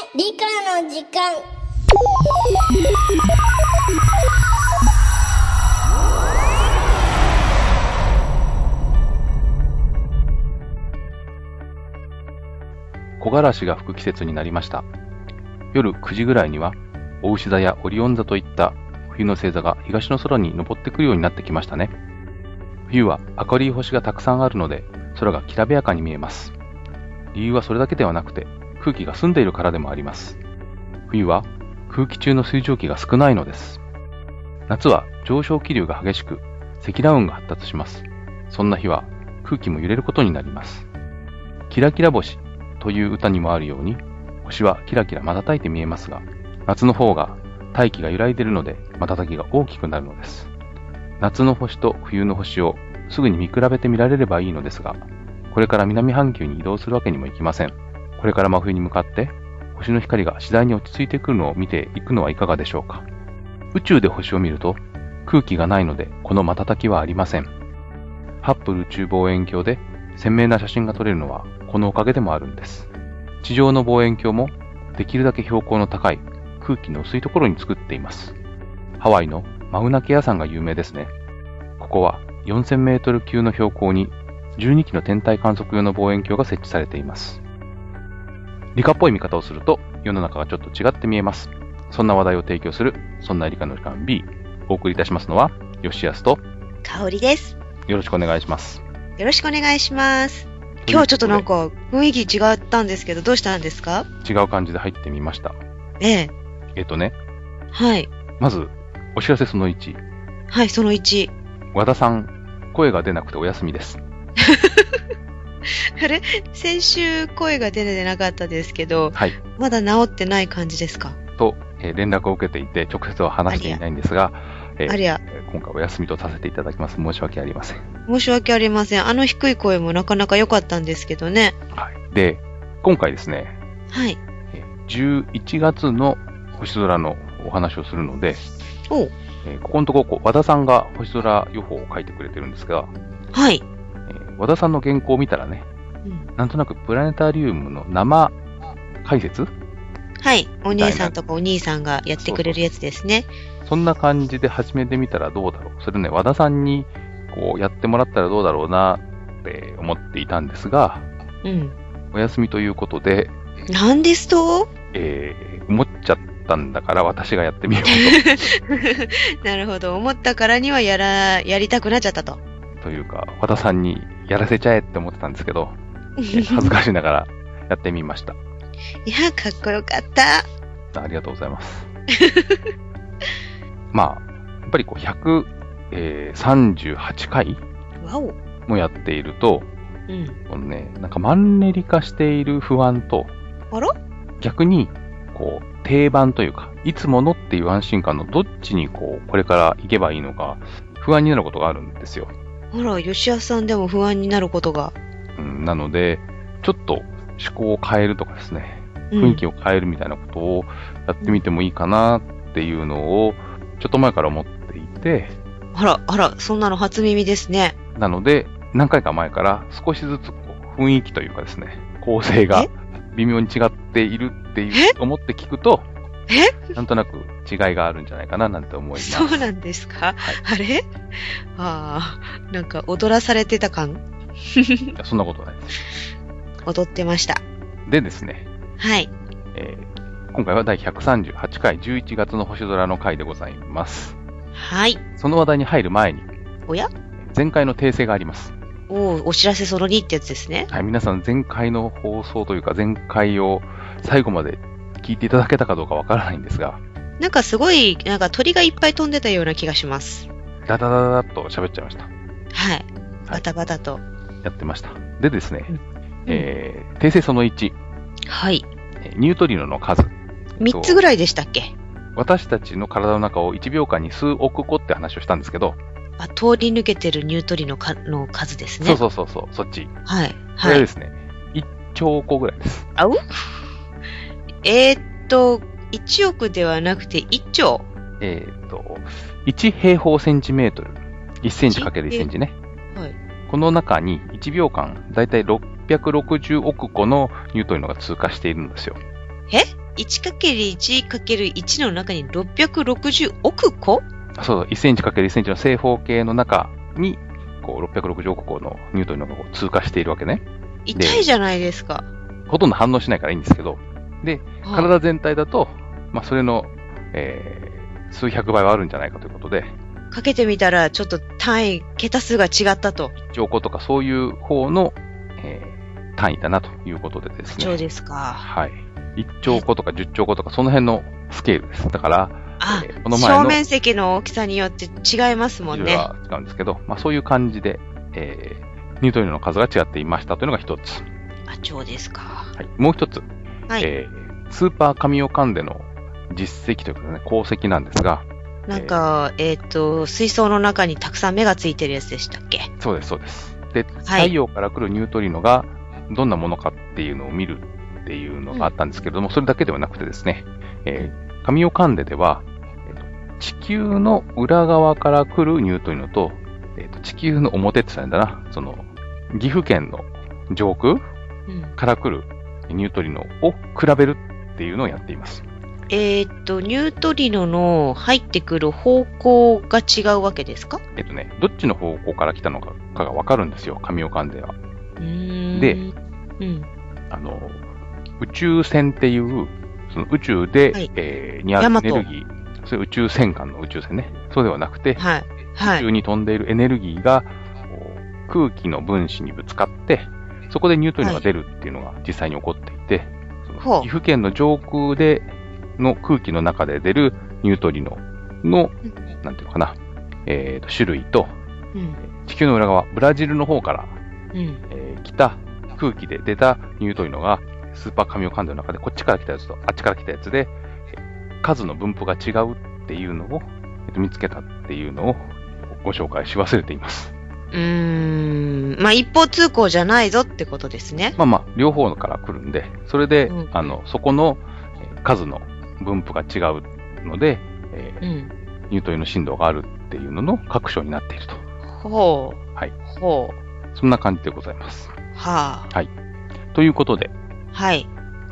理科の時間。 木枯らしが吹く季節になりました。夜9時ぐらいには、お牛座やオリオン座といった冬の星座が東の空に昇ってくるようになってきましたね。冬は明るい星がたくさんあるので、空がきらびやかに見えます。理由はそれだけではなくて、空気が澄んでいるからでもあります。冬は空気中の水蒸気が少ないのです。夏は上昇気流が激しく、積乱雲が発達します。そんな日は空気も揺れることになります。キラキラ星という歌にもあるように、星はキラキラ瞬いて見えますが、夏の方が大気が揺らいでいるので瞬きが大きくなるのです。夏の星と冬の星をすぐに見比べてみられればいいのですが、これから南半球に移動するわけにもいきません。これから真冬に向かって星の光が次第に落ち着いてくるのを見ていくのはいかがでしょうか。宇宙で星を見ると空気がないのでこの瞬きはありません。ハッブル宇宙望遠鏡で鮮明な写真が撮れるのはこのおかげでもあるんです。地上の望遠鏡もできるだけ標高の高い空気の薄いところに作っています。ハワイのマウナケア山が有名ですね。ここは4000メートル級の標高に12機の天体観測用の望遠鏡が設置されています。理科っぽい見方をすると世の中がちょっと違って見えます。そんな話題を提供するそんな理科の時間 B、 お送りいたしますのは吉安と香織です。 よろしくお願いします。 よろしくお願いします。今日はちょっとなんか雰囲気違ったんですけど、どうしたんですか？ 違う感じで入ってみました。 ええ。はい。 まずお知らせその1。 はい、その1。 和田さん、声が出なくてお休みです。 あれ、先週声が出てなかったですけど、 はい、 まだ治ってない感じですか？ と、連絡を受けていて直接は話していないんですが、 ありゃ、 今回お休みとさせていただきます。申し訳ありません。 申し訳ありません。あの低い声もなかなか良かったんですけどね。 はい。で、今回ですね、 はい。 11月の星空のお話をするので、 こここのとこ和田さんが星空予報を書いてくれてるんですが、 はい。 和田さんの原稿を見たらね、なんとなくプラネタリウムの生解説？ はい。お姉さんとかお兄さんがやってくれるやつですね。 そんな感じで始めてみたらどうだろう。それね、和田さんにこうやってもらったらどうだろうなって思っていたんですが、お休みということで、 なんですと？ 思っちゃったんだから私がやってみようと。 なるほど。思ったからにはやりたくなっちゃったと。 というか、和田さんにやらせちゃえって思ってたんですけど、恥ずかしながらやってみました。 いや、かっこよかった。 ありがとうございます。まあ、やっぱりこう138回もやっていると、このね、なんかマンネリ化している不安と、逆にこう定番というか、いつものっていう安心感のどっちにこれから行けばいいのか、不安になることがあるんですよ。 あら、吉安さんでも不安になることが。 なので、ちょっと思考を変えるとかですね、雰囲気を変えるみたいなことをやってみてもいいかなっていうのを、ちょっと前から思っていて。 あら、そんなの初耳ですね。 なので、何回か前から少しずつ雰囲気というかですね、構成が微妙に違っているって思って聞くと、なんとなく違いがあるんじゃないかななんて思います。 そうなんですか？あれ？なんか踊らされてた感？ いや、そんなことないです。 踊ってました。 でですね。 はい。 今回は第138回11月の星空の回でございます。 はい。 その話題に入る前に、前回の訂正があります。 お知らせその2ってやつですね。 はい、皆さん前回の放送というか前回を最後まで聞いていただけたかどうかわからないんですが、 なんかすごい、なんか鳥がいっぱい飛んでたような気がします。 ダダダダダッと喋っちゃいました。 はい。バタバタと。 やってました。でですね、訂正その1。 はい。 ニュートリノの数。 3つぐらいでしたっけ？ 私たちの体の中を1秒間に数億個って話をしたんですけど、 通り抜けてるニュートリノの数ですね。 そう、そっち。 はい。 これですね、1兆個ぐらいです。 1億ではなくて1兆。 1平方センチメートル。1センチかける1センチね。 はい。 この中に1秒間、だいたい660億個のニュートリノが通過しているんですよ。 1×1×1 の中に660億個？ そう、1センチ ×1 センチの正方形の中に、こう、660億個のニュートリノがこう通過しているわけね。 痛いじゃないですか。 ほとんど反応しないからいいんですけど、で、体全体だと、まあ、それの、数百倍はあるんじゃないかということで、 かけてみたら、ちょっと桁数が違ったと。 1兆個とかそういう方の、単位だなということでですね。 1兆ですか。 はい。1兆個とか10兆個とかその辺のスケールです。だから、 この前の表面積の大きさによって違いますもんね。 色は違うんですけど、まあそういう感じで、ニュートリノの数が違っていましたというのが一つ。 兆ですか。 はい。もう一つ。はい。スーパーカミオカンデの実績というかね、功績なんですが、 なんか、水槽の中にたくさん目がついてるやつでしたっけ？ そうです、そうです。で、太陽から来るニュートリノがどんなものかっていうのを見るっていうのがあったんですけれども、それだけではなくてですね、カミオカンデでは、地球の裏側から来るニュートリノと、地球の表って言ったんだな、その、岐阜県の上空から来るニュートリノを比べるっていうのをやっています。 ニュートリノの入ってくる方向が違うわけですか？ どっちの方向から来たのかがわかるんですよ、カミオカンデは。で、宇宙船っていう、その宇宙で、にあるエネルギー、それ宇宙戦艦の宇宙船ね。そうではなくて、宇宙に飛んでいるエネルギーが空気の分子にぶつかって、そこでニュートリノが出るっていうのが実際に起こっていて、その岐阜県の上空での空気の中で出るニュートリノの、なんていうのかな、種類と、地球の裏側、ブラジルの方から、来た空気で出たニュートリノが、スーパーカミオカンデの中でこっちから来たやつとあっちから来たやつで、数の分布が違うっていうのを、見つけたっていうのをご紹介し忘れています。 まあ一方通行じゃないぞってことですね。 まあ、両方から来るんで、それで、そこの数の分布が違うので、ニュートリノ振動があるっていうのの確証になっていると。はい。そんな感じでございます。はい。ということで、 はい。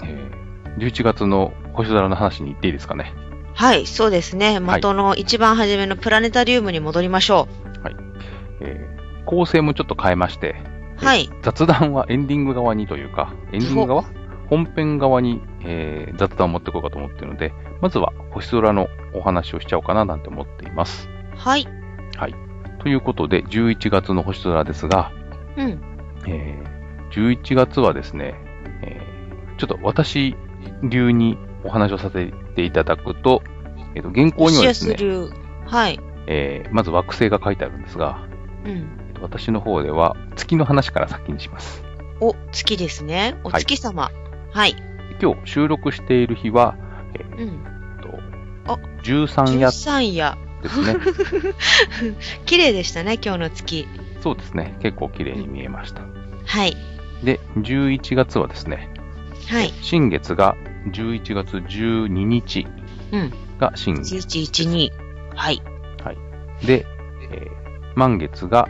11月の星空の話に行っていいですかね。 はい、そうですね。元の一番初めのプラネタリウムに戻りましょう。はい。構成もちょっと変えまして、雑談はエンディング側にというか、エンディング側本編側に、雑談を持っていこうかと思っているので、まずは星空のお話をしちゃおうかななんて思っています。 はい。 はい。ということで、11月の星空ですが、11月はですね、ちょっと私流にお話をさせていただくと、原稿にはですね、まず惑星が書いてあるんですが、私の方では月の話から先にします。 月ですね。お月様。はい。 今日収録している日は、13夜。 13夜。 ですね。 綺麗でしたね、今日の月。 そうですね。結構綺麗に見えました。 はい。 で、11月はですね、新月が11月12日が新月。 1112。はい。 はい。で、満月が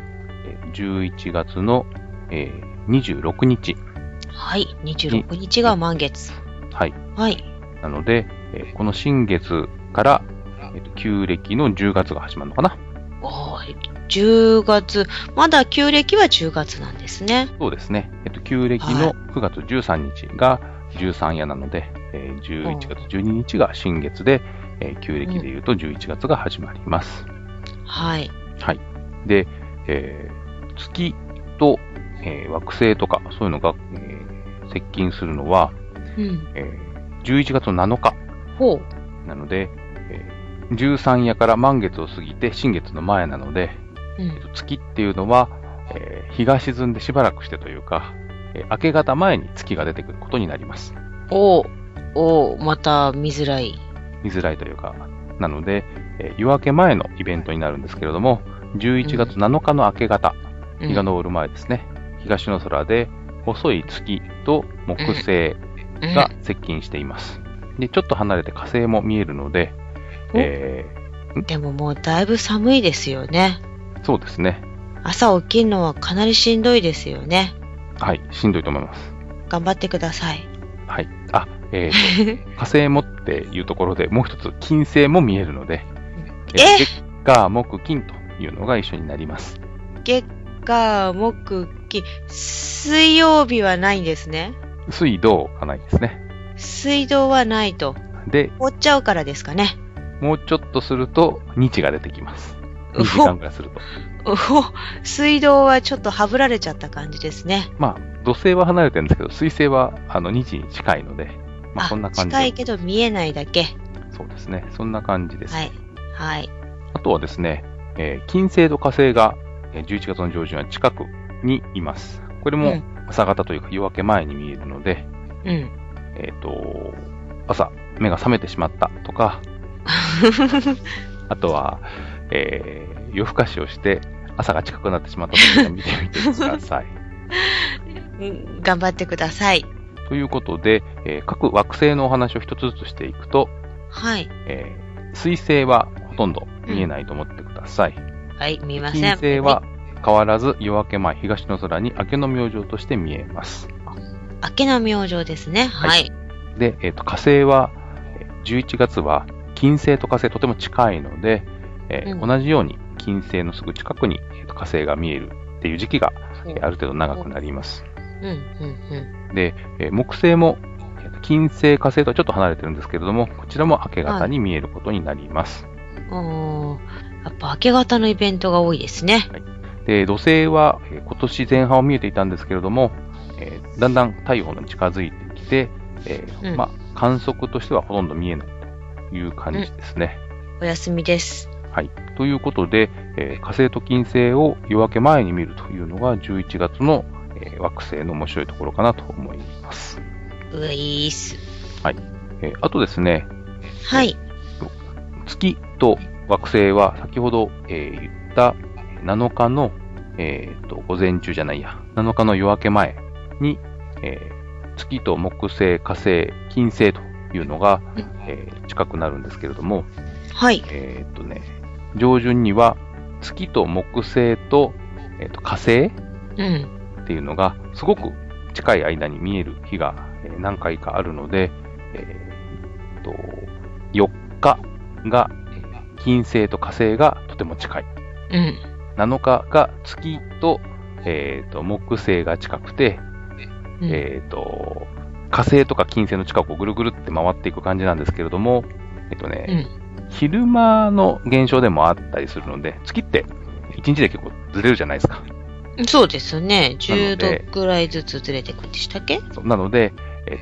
11月の26日。 はい。26日が満月。 はい。 はい。 なので、この新月から、旧暦の10月が始まるのかな。 10月。まだ旧暦は10月なんですね。 そうですね。旧暦の9月13日が13夜なので、11月12日が新月で、旧暦で言うと11月が始まります。 はい。 はい。で、月と、惑星とかそういうのが、接近するのは、11月の7日。なので、13夜から満月を過ぎて新月の前なので、月っていうのは、日が沈んでしばらくしてというか、明け方前に月が出てくることになります。 また見づらい。 見づらいというか、なので、夜明け前のイベントになるんですけれども、11月7日の明け方、日が昇る前ですね、東の空で細い月と木星が接近しています。で、ちょっと離れて火星も見えるので、 でももうだいぶ寒いですよね。 そうですね。 朝起きるのはかなりしんどいですよね。 はい、しんどいと思います。 頑張ってください。 はい。火星もっていうところで、もう一つ、金星も見えるので、月、火、木、金というのが一緒になります。 月、火、木、金、水曜日はないんですね。 水道がないですね。 水道はないと。 で、 凍っちゃうからですかね。 もうちょっとすると、日が出てきます。2時間ぐらいすると。 水道はちょっとはぶられちゃった感じですね。 まあ、土星は離れてるんですけど、水星は日に近いので、まあ、こんな感じ。 近いけど見えないだけ。 そうですね。そんな感じです。 はい。はい。 あとはですね、金星と火星が11月の上旬は近くにいます。これも朝方というか夜明け前に見えるので、 うん。 朝目が覚めてしまったとか、あとは、夜更かしをして朝が近くなってしまったとか見てみてください。 頑張ってください。 ということで、各惑星のお話を一つずつしていくと、 はい。 水星はほとんど見えないと思ってください。 はい、見ません。 金星は変わらず夜明け前、東の空に明けの明星として見えます。 明けの明星ですね。はい。 で、火星は、11月は金星と火星とても近いので、同じように金星のすぐ近くに、火星が見えるっていう時期が、ある程度長くなります。で、木星も金星、火星とはちょっと離れてるんですけれども、こちらも明け方に見えることになります。 やっぱ明け方のイベントが多いですね。 はい、で、土星は今年前半を見えていたんですけれども、だんだん太陽に近づいてきて、まあ、観測としてはほとんど見えないという感じですね。 お休みです。 はい。ということで、火星と金星を夜明け前に見るというのが11月の、惑星の面白いところかなと思います。 ういーす。 はい。あとですね、 はい。 月と惑星は先ほど、言った7日の、午前中じゃないや、7日の夜明け前に、月と木星、火星、金星というのが、近くなるんですけれども、 はい。 上旬には月と木星と、火星っていうのがすごく近い間に見える日が、何回かあるので、4日が金星と火星がとても近い。7日が月と、木星が近くて、火星とか金星の近くをぐるぐるって回っていく感じなんですけれども、昼間の現象でもあったりするので、月って1日で結構ずれるじゃないですか。 そうですね。10度ぐらいずつずれていくんでしたっけ？ なので、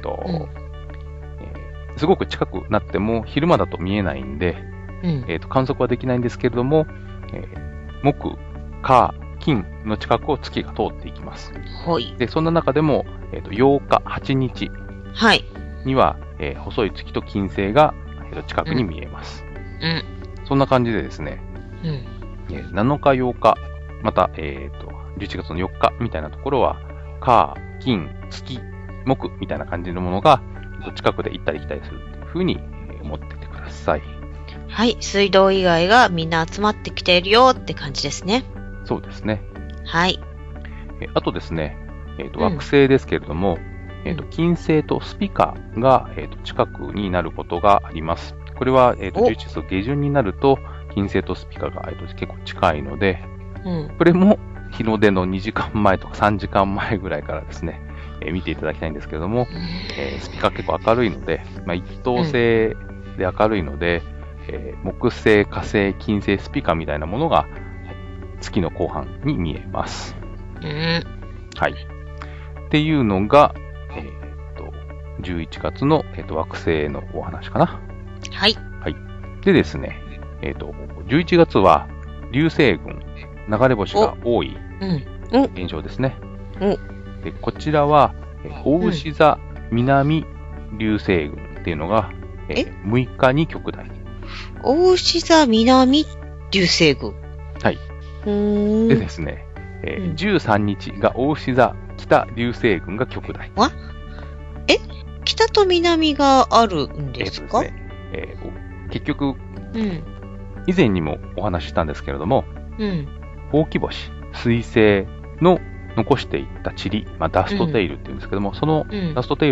すごく近くなっても昼間だと見えないんで、観測はできないんですけれども、木、火、金の近くを月が通っていきます。 はい。 で、そんな中でも、8日、8日には、細い月と金星が、近くに見えます。そんな感じでですね、7日、8日、また、11月の4日みたいなところは、火、金、月、木みたいな感じのものが、近くで行ったり来たりするっていうふうに思っててください。 はい。水道以外がみんな集まってきているよって感じですね。 そうですね。 はい。 あとですね、惑星ですけれども、金星とスピカが、近くになることがあります。これは、11月下旬になると、金星とスピカが、結構近いので、これも日の出の2時間前とか3時間前ぐらいからですね、見ていただきたいんですけれども、スピカ結構明るいので、一等星で明るいので、木星、火星、金星、スピカみたいなものが月の後半に見えます。はい。っていうのが、11月の、惑星のお話かな。 はい。 はい。でですね、11月は流星群、流れ星が多い現象ですね。でこちらは、大牛座南流星群っていうのが、6日に極大。 大牛座南流星群。 はい。でですね、13日が大牛座北流星群が極大。 北と南があるんですか？ ですね、結局、以前にもお話ししたんですけれども、ほうき星、水星の残していった塵、ダストテイルっていうんですけども、そのダストテイルの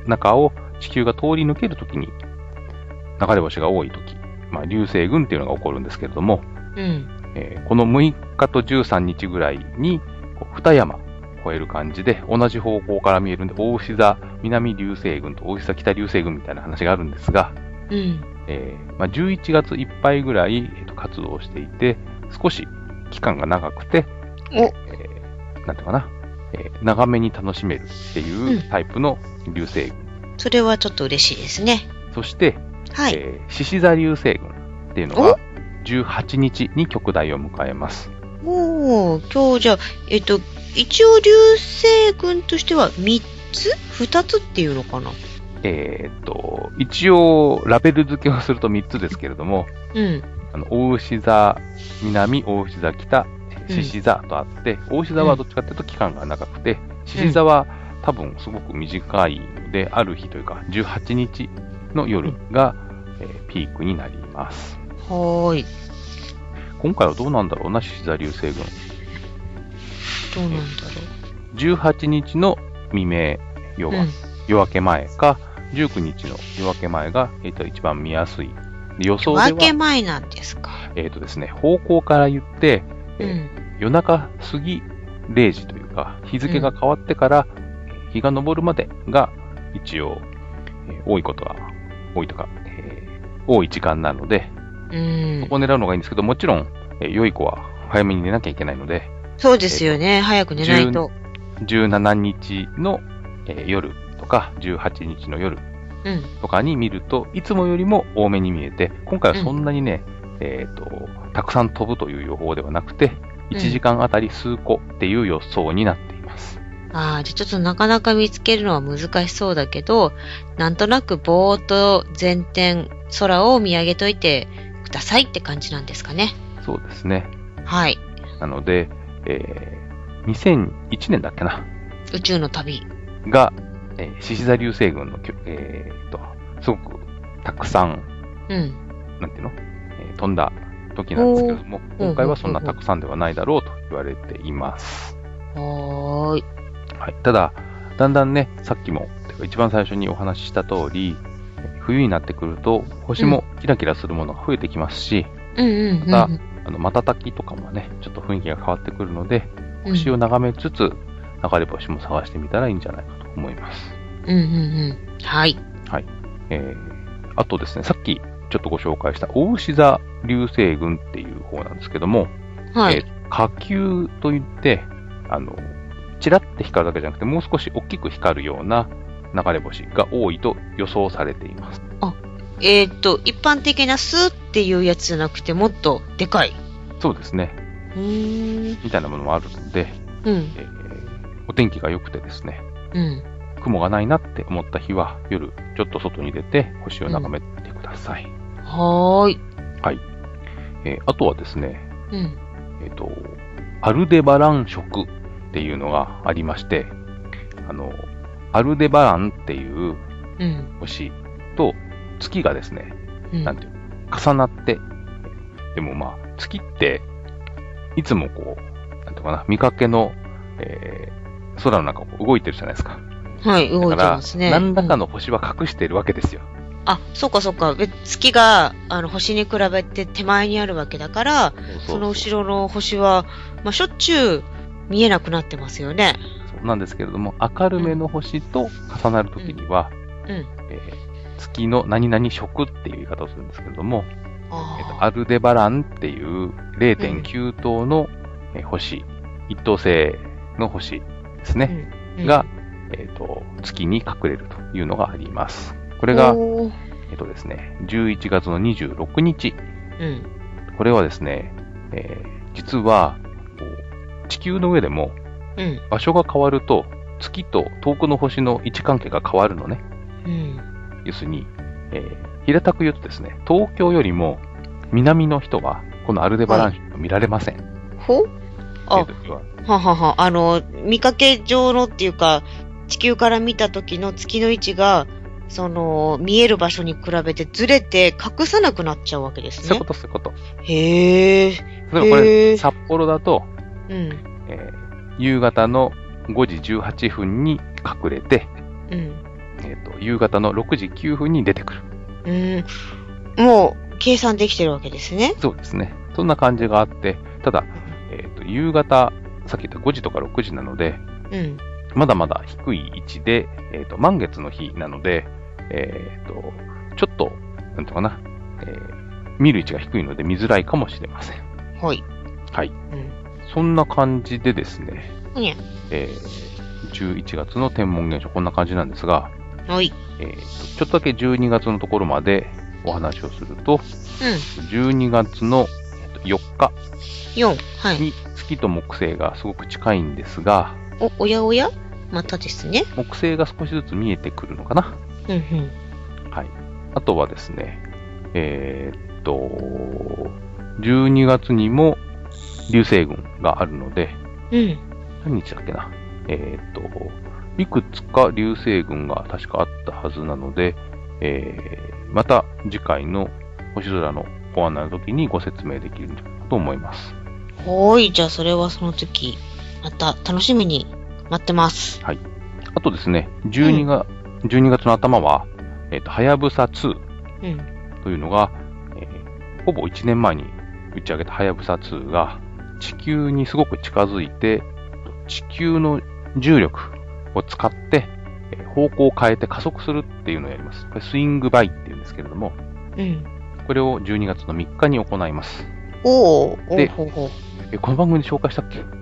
中を地球が通り抜けるときに、流れ星が多いとき、流星群っていうのが起こるんですけれども、この6日と13日ぐらいに、二山越える感じで、同じ方向から見えるんで、大牛座南流星群と大牛座北流星群みたいな話があるんですが、11月いっぱいぐらい、活動していて、少し期間が長くて、なんていうかな、長めに楽しめるっていうタイプの流星群。 それはちょっと嬉しいですね。 そして、獅子座流星群っていうのが、18日に極大を迎えます。 今日じゃあ、一応流星群としては3つ ?2 つっていうのかな？ 一応、ラベル付けをすると3つですけれども、大牛座南、大牛座北、獅子座とあって、大牛座はどっちかというと期間が長くて、獅子座は多分すごく短いので、ある日というか、18日の夜が、ピークになります。 はい。 今回はどうなんだろうな、獅子座流星群。 どうなんだろう。18日の未明、夜明け前か、19日の夜明け前が、一番見やすい。予想では。 夜明け前なんですか。 ですね、方向から言って、夜中過ぎ0時というか、日付が変わってから、日が昇るまでが、一応、多いことが、多いとか、多い時間なので、そこを狙うのがいいんですけど、もちろん、良い子は早めに寝なきゃいけないので、 そうですよね、早く寝ないと。 17日の、夜とか、18日の夜とかに見ると、いつもよりも多めに見えて、今回はそんなにね、たくさん飛ぶという予報ではなくて、1時間あたり数個っていう予想になっています。 じゃあちょっとなかなか見つけるのは難しそうだけど、なんとなくぼーっと全天空を見上げといてくださいって感じなんですかね。 そうですね。 はい。 なので、2001年だっけな。 宇宙の旅が、獅子座流星群の、すごくたくさん、なんていうの、飛んだ時なんですけれども、今回はそんなたくさんではないだろうと言われています。 はい。 ただ、だんだんね、さっきも、一番最初にお話しした通り、冬になってくると、星もキラキラするものが増えてきますし、また、瞬きとかもね、ちょっと雰囲気が変わってくるので、星を眺めつつ、流れ星も探してみたらいいんじゃないかと思います。 はい。 はい。あとですね、さっきちょっとご紹介した大牛座流星群っていう方なんですけども、火球といって、チラッて光るだけじゃなくて、もう少し大きく光るような流れ星が多いと予想されています。 一般的なスーっていうやつじゃなくて、もっとでかい。 そうですね。みたいなものもあるので、お天気が良くてですね、雲がないなって思った日は、夜ちょっと外に出て星を眺めてください。 はい。 あとはですね、アルデバラン食っていうのがありまして、アルデバランっていう星と月がですね、なんていう重なって、でも月って、いつもこう、なんていうかな、見かけの、空の中を動いてるじゃないですか。 はい、動いてますね。 何らかの星は隠しているわけですよ。 そうかそうか。月が、星に比べて手前にあるわけだから、その後ろの星は、しょっちゅう見えなくなってますよね。 そうなんですけれども、明るめの星と重なるときには、月の何々食っていう言い方をするんですけれども、アルデバランっていう 0.9 等の星、一等星の星ですね、が、月に隠れるというのがあります。これが、ですね、11月の26日。これはですね、実は、地球の上でも、場所が変わると、月と遠くの星の位置関係が変わるのね。要するに、平たく言うとですね、東京よりも南の人は、このアルデバランを見られません。 見かけ上のっていうか、地球から見た時の月の位置が、見える場所に比べてずれて隠さなくなっちゃうわけですね。 そういうこと、そういうこと。 へー。 例えばこれ、札幌だと、夕方の5時18分に隠れて、 夕方の6時9分に出てくる。 もう、計算できてるわけですね。 そうですね。そんな感じがあって、ただ、夕方、さっき言った5時とか6時なので、まだまだ低い位置で、満月の日なので、ちょっと、なんていうかな、見る位置が低いので見づらいかもしれません。 はい。 はい。そんな感じでですね、11月の天文現象、こんな感じなんですが、 はい。 ちょっとだけ12月のところまでお話をすると、12月の4日に月と木星がすごく近いんですが、 おやおやまたですね。 木星が少しずつ見えてくるのかな。はい。あとはですね、12月にも流星群があるので、何日だっけな。いくつか流星群が確かあったはずなので、また次回の星空のご案内の時にご説明できるんじゃないかと思います。 はい、じゃあそれはその時、また楽しみに待ってます。 はい。あとですね、12月の頭は、はやぶさ2というのが、ほぼ1年前に打ち上げたはやぶさ2が地球にすごく近づいて、地球の重力を使って方向を変えて加速するっていうのをやります。これスイングバイっていうんですけれども、これを12月の3日に行います。で、この番組で紹介したっけ？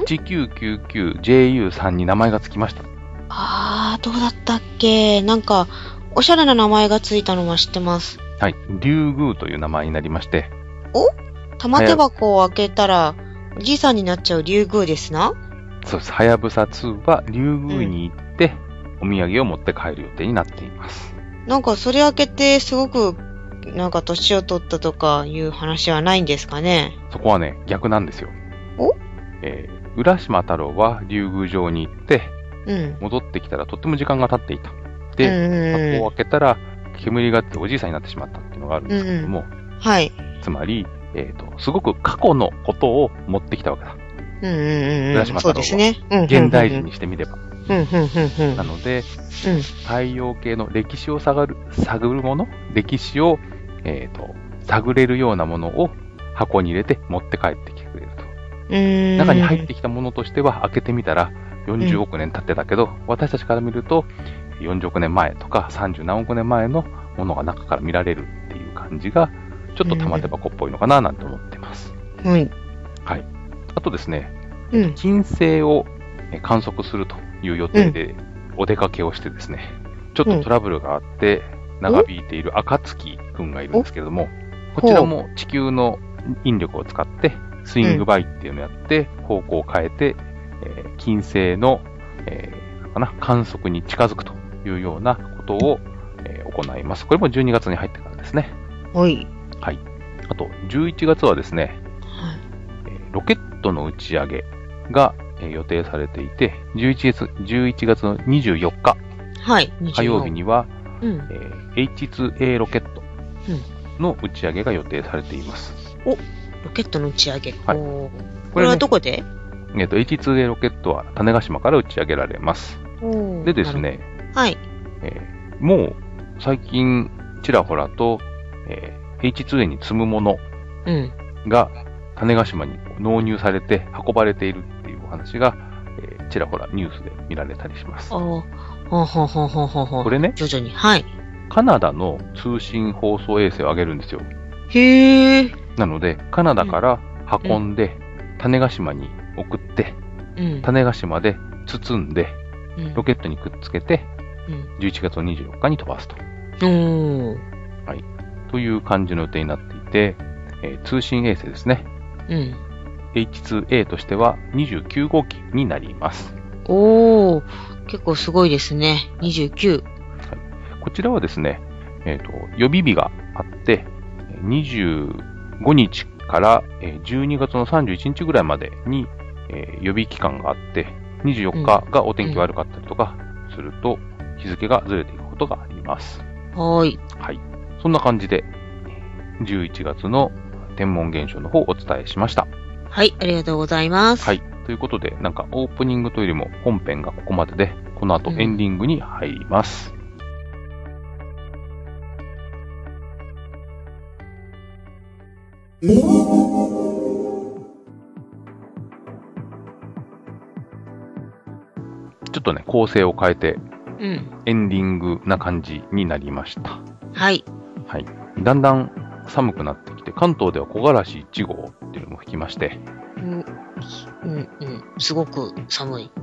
1999JU さんに名前がつきました。 どうだったっけ？なんか、おしゃれな名前がついたのは知ってます。 はい。竜宮という名前になりまして。 玉手箱を開けたら、おじいさんになっちゃう竜宮ですな？ そうです。はやぶさ2は竜宮に行って、お土産を持って帰る予定になっています。 なんか、それ開けて、すごく、なんか、年を取ったとかいう話はないんですかね？ そこはね、逆なんですよ。浦島太郎は竜宮城に行って、戻ってきたらとっても時間が経っていた。で、箱を開けたら煙があっておじいさんになってしまったっていうのがあるんですけれども、つまり、すごで過去のことを持ってきたわけだ。浦島太郎は現代人にしてみれば。なので、太陽系の歴史を探るもの、歴史を、探れるようなものを箱に入れて持って帰ってきてくれると。中に入ってきたものとしては開けてみたら40億年経ってたけど、私たちから見ると40億年前とか30何億年前のものが中から見られるっていう感じがちょっと玉手箱っぽいのかななんて思ってます。はい。あとですね、金星を観測するという予定でお出かけをしてですね、ちょっとトラブルがあって長引いている暁くんがいるんですけれども、こちらも地球の引力を使ってスイングバイっていうのをやって方向を変えて、金星の、観測に近づくというようなことを、行います。これも12月に入ってからですね。はい。あと、11月はですね、ロケットの打ち上げが、予定されていて、11月の24日、火曜日には、H2A ロケットの打ち上げが予定されています。 ロケットの打ち上げ。これはどこで ？H2A ロケットは種子島から打ち上げられます。でですね、もう最近ちらほらと、H2A に積むものが種子島に納入されて運ばれているっていうお話が、ちらほらニュースで見られたりします。これね、徐々に、カナダの通信放送衛星を上げるんですよ。なので、カナダから運んで、種子島に送って、種子島で包んで、ロケットにくっつけて、11月の24日に飛ばすと。という感じの予定になっていて、通信衛星ですね。H2A としては29号機になります。 結構すごいですね。29。 こちらはですね、予備日があって、25日から12月の31日ぐらいまでに予備期間があって、24日がお天気悪かったりとかすると、日付がずれていくことがあります。はい。そんな感じで、11月の天文現象の方をお伝えしました。 ありがとうございます。 ということで、なんかオープニングというよりも本編がここまでで、この後エンディングに入ります。 ちょっとね、構成を変えてうん。 エンディングな感じになりました。 はい。 はい。だんだん寒くなってきて、関東では木枯らし1号っていうのも吹きまして、 すごく寒い。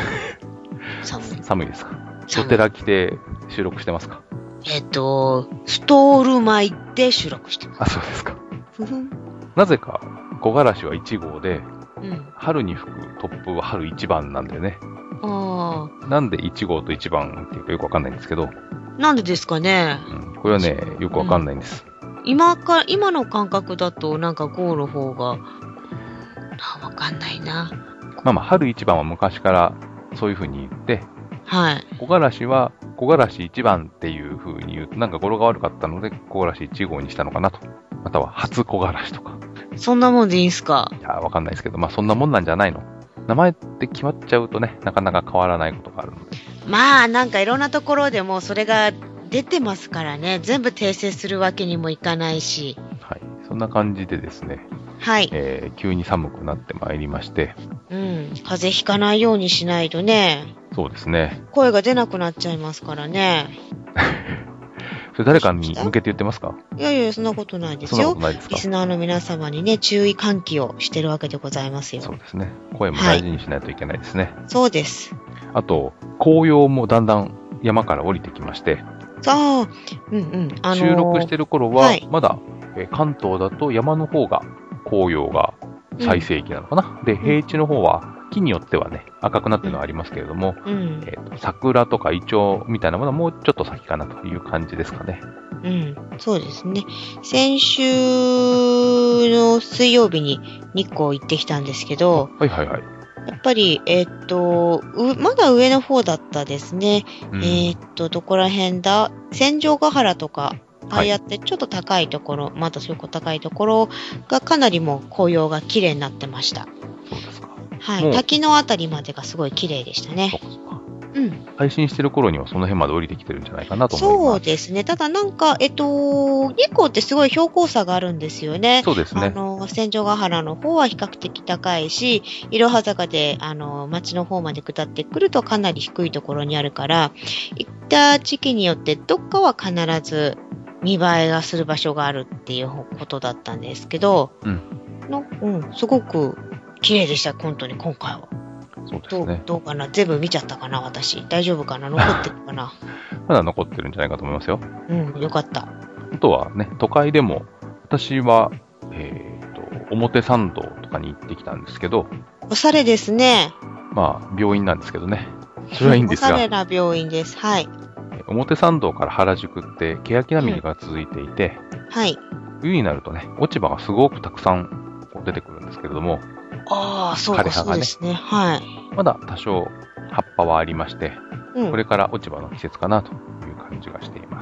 寒いですか？ドテラ着て収録してますか？ ストール巻いて収録してます。 あ、そうですか。なぜか木枯らしは1号で、春に吹く突風は春1番なんだよね。なんで1号と1番っていうかよくわかんないんですけど。 なんでですかね。 これはね、よくわかんないんです。 今の感覚だとなんか号の方が、わかんないな。 春1番は昔からそういう風に言って、 はい。 木枯らしは木枯らし1番っていう風に言うと、なんか語呂が悪かったので、木枯らし1号にしたのかなと。または初木枯らしとか。 そんなもんでいいんすか？ いや、わかんないですけど、そんなもんなんじゃないの。名前って決まっちゃうとね、なかなか変わらないことがあるので。 なんかいろんなところでもそれが出てますからね。全部訂正するわけにもいかないし。 はい。そんな感じでですね。 はい。 急に寒くなってまいりまして。 風邪ひかないようにしないとね。 そうですね。 声が出なくなっちゃいますからね。 それ誰かに向けて言ってますか？ いやいや、そんなことないですよ。 そんなことないですか？ リスナーの皆様にね、注意喚起をしてるわけでございますよ。 そうですね。声も大事にしないといけないですね。 そうです。 あと、紅葉もだんだん山から降りてきまして。収録してる頃は、まだ、関東だと山の方が紅葉が最盛期なのかな。で、平地の方は木によってはね、赤くなってるのはありますけれども、桜とかイチョウみたいなものはもうちょっと先かなという感じですかね。 そうですね。先週の水曜日に日光行ってきたんですけど、やっぱり、まだ上の方だったですね。どこら辺だ？戦場ヶ原とか、ああやってちょっと高いところ、まだそういう高いところがかなりもう紅葉が綺麗になってました。 そうですか。 はい。滝のあたりまでがすごい綺麗でしたね。 配信してる頃にはその辺まで降りてきてるんじゃないかなと思います。 そうですね。ただなんか、日光ってすごい標高差があるんですよね。 そうですね。 戦場ヶ原の方は比較的高いし、いろは坂で、町の方まで下ってくるとかなり低いところにあるから、行った時期によってどっかは必ず見栄えがする場所があるっていうことだったんですけど、すごく綺麗でした、本当に今回は。 そうですね。 どうかな？全部見ちゃったかな、私。大丈夫かな？残ってるかな？ まだ残ってるんじゃないかと思いますよ。 よかった。 あとはね、都会でも、私は、表参道とかに行ってきたんですけど。 おしゃれですね。 病院なんですけどね。それはいいんですが。 おしゃれな病院です。はい。 表参道から原宿って欅並木が続いていて、冬になるとね、落ち葉がすごくたくさん出てくるんですけれども、 そうですね。はい。 まだ多少葉っぱはありまして、これから落ち葉の季節かなという感じがしています。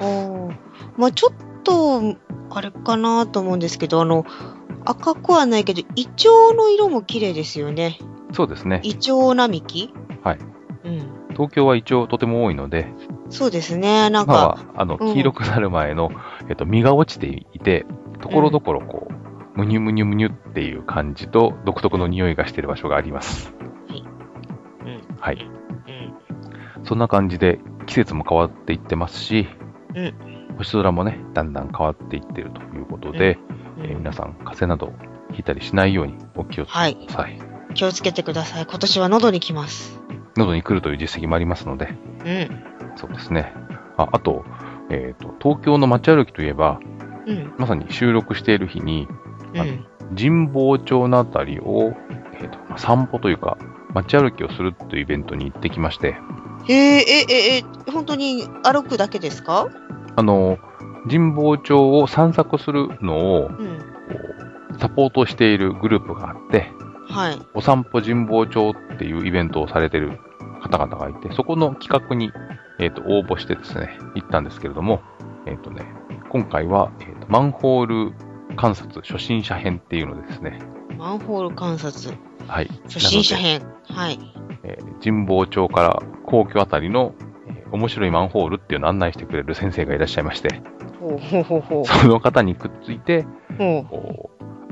ちょっと、あれかなと思うんですけど、赤くはないけど、イチョウの色も綺麗ですよね。 そうですね。 イチョウ並木？ はい。東京はイチョウとても多いので、 そうですね。なんか。 黄色くなる前の、実が落ちていて、ところどころこう、むにゅむにゅむにゅっていう感じと独特の匂いがしている場所があります。はい。そんな感じで季節も変わっていってますし、星空もね、だんだん変わっていっているということで、皆さん風邪などひいたりしないようにお気をつけください。 気をつけてください。今年は喉に来ます。 喉に来るという実績もありますので。そうですね。あと、東京の街歩きといえば、まさに収録している日に、神保町のあたりを、散歩というか、街歩きをするというイベントに行ってきまして。 本当に歩くだけですか？ 神保町を散策するのを、サポートしているグループがあって、お散歩神保町っていうイベントをされている方々がいて、そこの企画に、応募してですね、行ったんですけれども、今回は、マンホール観察初心者編っていうのですね。 マンホール観察。 はい。 初心者編。はい。 神保町から皇居あたりの、面白いマンホールっていうのを案内してくれる先生がいらっしゃいまして、その方にくっついて、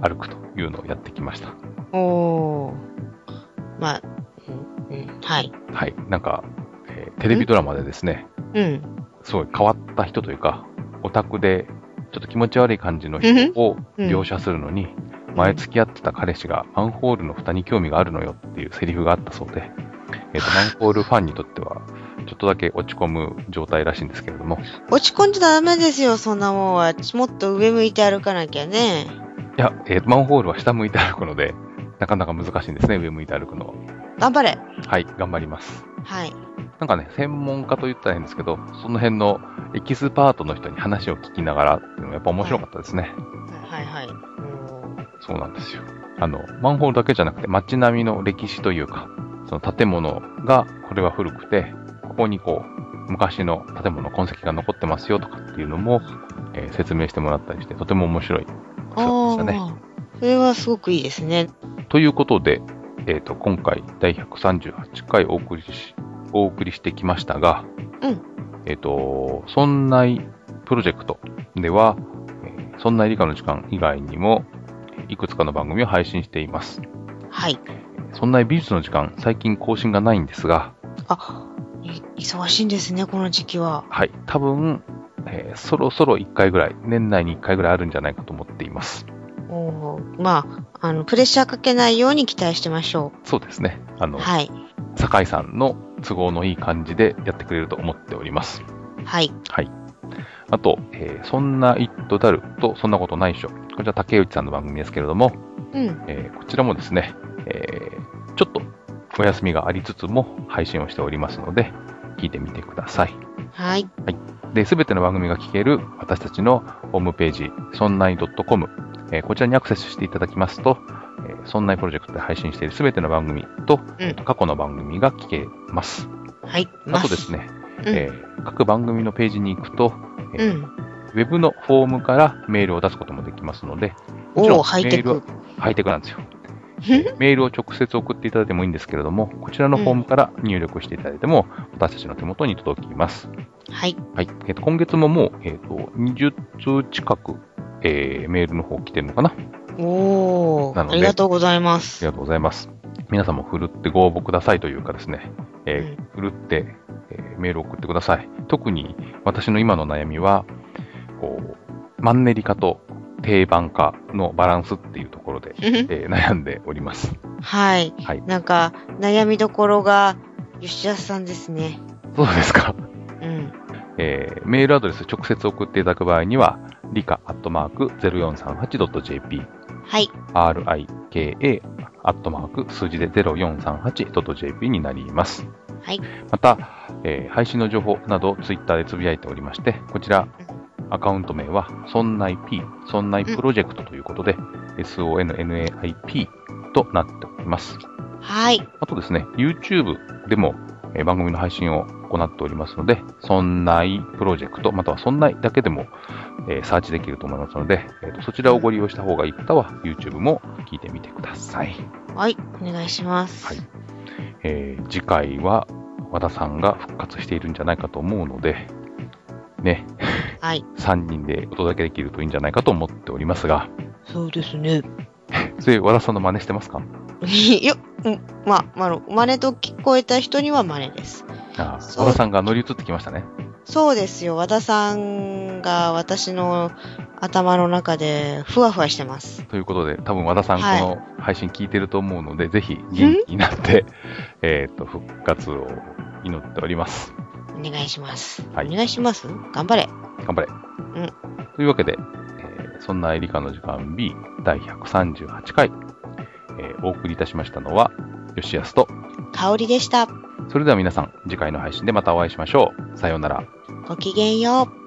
歩くというのをやってきました。 おー。まあ、はい。 はい。なんか、テレビドラマでですね、すごい変わった人というか、オタクでちょっと気持ち悪い感じの人を描写するのに、前付き合ってた彼氏がマンホールの蓋に興味があるのよっていうセリフがあったそうで、マンホールファンにとっては、ちょっとだけ落ち込む状態らしいんですけれども。 落ち込んじゃダメですよ、そんなもんは。もっと上向いて歩かなきゃね。 いや、マンホールは下向いて歩くので、なかなか難しいんですね、上向いて歩くのは。 頑張れ。 はい、頑張ります。 はい。 なんかね、専門家と言ったらいいんですけど、その辺のエキスパートの人に話を聞きながらっていうのがやっぱ面白かったですね。 はいはい。 そうなんですよ。マンホールだけじゃなくて街並みの歴史というか、その建物が、これは古くて、ここにこう、昔の建物の痕跡が残ってますよとかっていうのも、説明してもらったりして、とても面白い姿でしたね。 それはすごくいいですね。 ということで、今回第138回お送りしてきましたが、そんないプロジェクトでは、そんない理科の時間以外にも、いくつかの番組を配信しています。 はい。 そんな美術の時間、最近更新がないんですが。 忙しいんですね、この時期は。 はい。多分、そろそろ1回ぐらい、年内に1回ぐらいあるんじゃないかと思っています。 まあ、プレッシャーかけないように期待してましょう。そうですね。 はい。 酒井さんの都合のいい感じでやってくれると思っております。 はい。 はい。あと、そんなイットダルとそんなことないっしょ。こちら竹内さんの番組ですけれども、こちらもですね、ちょっとお休みがありつつも配信をしておりますので、聞いてみてください。 はい。 はい。で、すべての番組が聞ける私たちのホームページ、そんない .com、こちらにアクセスしていただきますと、そんないプロジェクトで配信しているすべての番組と、過去の番組が聞けます。 はい。 あとですね、各番組のページに行くと、ウェブのフォームからメールを出すこともできますので、もちろんハイテクなんですよ。メールを直接送っていただいてもいいんですけれども、こちらのフォームから入力していただいても、私たちの手元に届きます。 はい。 はい。今月ももう、20通近く、メールの方来てるのかな。 ありがとうございます。 ありがとうございます。皆さんも振るってご応募くださいというかですね、振るって、メールを送ってください。特に私の今の悩みは、マンネリ化と定番化のバランスっていうところで、悩んでおります。 はい。なんか、悩みどころが吉田さんですね。 そうですか。メールアドレス直接送っていただく場合には、rika@0438.jp、 はい。 rika@ 数字で 0438.jp になります。 はい。 また、配信の情報などツイッターでつぶやいておりまして、こちら、アカウント名は、そんないP、そんないプロジェクトということで、SONNAIP となっております。 はい。 あとですね、YouTube でも、番組の配信を行っておりますので、そんないプロジェクト、またはそんないだけでも、サーチできると思いますので、そちらをご利用した方がいい方は、YouTube も聞いてみてください。 はい、お願いします。 はい。次回は、和田さんが復活しているんじゃないかと思うので、ね。 はい。 3人でお届けできるといいんじゃないかと思っておりますが。 そうですね。 それ、和田さんの真似してますか？ いや、真似と聞こえた人には真似です。 和田さんが乗り移ってきましたね。 そうですよ。和田さんが私の頭の中でふわふわしてます。 ということで、多分和田さんこの配信聞いてると思うので、ぜひ元気になって、復活を祈っております。 お願いします。 はい。 お願いします。頑張れ。 頑張れ。というわけで、そんな理科の時間 B 第138回、お送りいたしましたのは、吉安と香りでした。 それでは皆さん、次回の配信でまたお会いしましょう。さようなら。 ごきげんよう。